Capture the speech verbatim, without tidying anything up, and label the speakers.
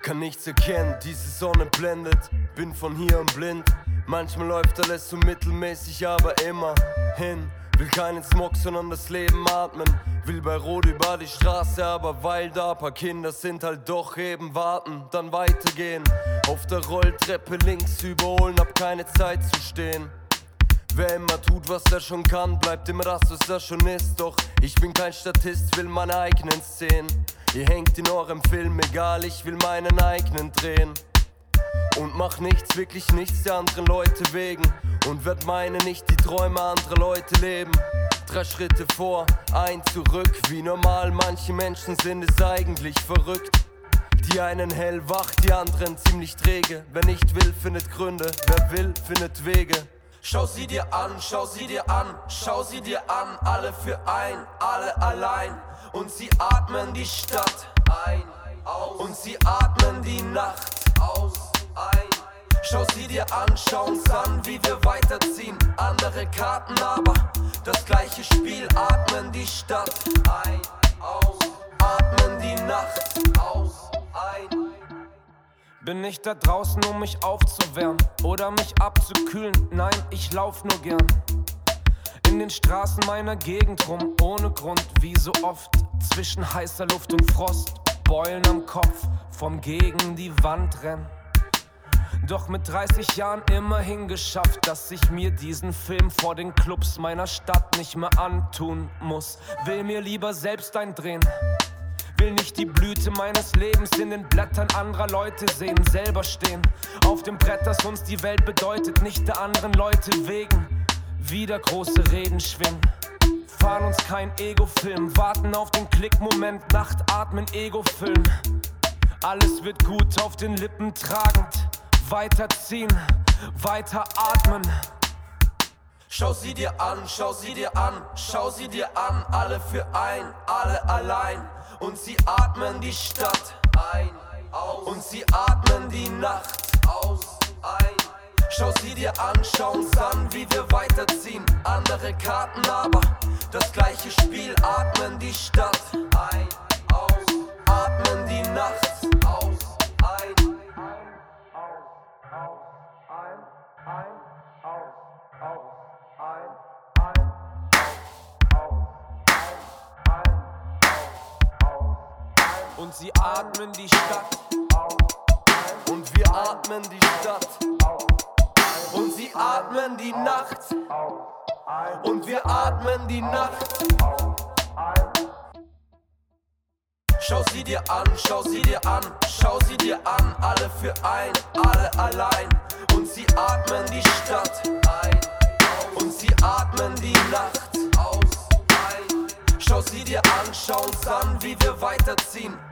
Speaker 1: Kann nichts erkennen, diese Sonne blendet, bin von hier und blind. Manchmal läuft alles so mittelmäßig, aber immerhin. Will keinen Smog, sondern das Leben atmen. Will bei Rot über die Straße, aber weil da paar Kinder sind, halt doch eben warten, dann weitergehen. Auf der Rolltreppe links überholen, hab keine Zeit zu stehen. Wer immer tut, was er schon kann, bleibt immer das, was er schon ist. Doch ich bin kein Statist, will meine eigenen Szenen. Ihr hängt in eurem Film, egal, ich will meinen eigenen drehen. Und mach nichts, wirklich nichts der anderen Leute wegen. Und werd meine nicht die Träume anderer Leute leben. Drei Schritte vor, ein zurück. Wie normal manche Menschen sind, ist eigentlich verrückt. Die einen hellwach, die anderen ziemlich träge. Wer nicht will, findet Gründe, wer will, findet Wege. Schau sie dir an, schau sie dir an, schau sie dir an. Alle für ein, alle allein. Und sie atmen die Stadt ein, aus. Und sie atmen die Nacht aus, ein. Schau sie dir an, schau uns an, wie wir weiterziehen. Andere Karten, aber das gleiche Spiel. Atmen die Stadt ein, aus. Atmen die Nacht aus, ein.
Speaker 2: Bin ich da draußen, um mich aufzuwärmen oder mich abzukühlen? Nein, ich lauf nur gern in den Straßen meiner Gegend rum, ohne Grund, wie so oft. Zwischen heißer Luft und Frost, Beulen am Kopf, vom gegen die Wand rennen. Doch mit dreißig Jahren immerhin geschafft, dass ich mir diesen Film vor den Clubs meiner Stadt nicht mehr antun muss. Will mir lieber selbst eindrehen. Will nicht die Blüte meines Lebens in den Blättern anderer Leute sehen. Selber stehen auf dem Brett, das uns die Welt bedeutet, nicht der anderen Leute wegen. Wieder große Reden schwingen, fahren uns kein Ego-Film, warten auf den Klickmoment, Nacht atmen, Ego füllen. Alles wird gut auf den Lippen tragend, weiterziehen, weiter atmen.
Speaker 1: Schau sie dir an, schau sie dir an, schau sie dir an. Alle für ein, alle allein. Und sie atmen die Stadt ein, aus. Und sie atmen die Nacht aus, ein. Schau sie dir an, schau uns an, wie wir weiterziehen. Andere Karten, aber das gleiche Spiel. Atmen die Stadt ein, aus. Atmen die Nacht aus, ein.
Speaker 2: Und sie atmen die Stadt.
Speaker 1: Und wir atmen die Stadt. Und sie atmen die Nacht. Und wir atmen die Nacht. Schau sie dir an, schau sie dir an, schau sie dir an. Alle für ein, alle allein. Und sie atmen die Stadt ein. Und sie atmen die Nacht aus, ein. Schau sie dir an, schau uns an, wie wir weiterziehen.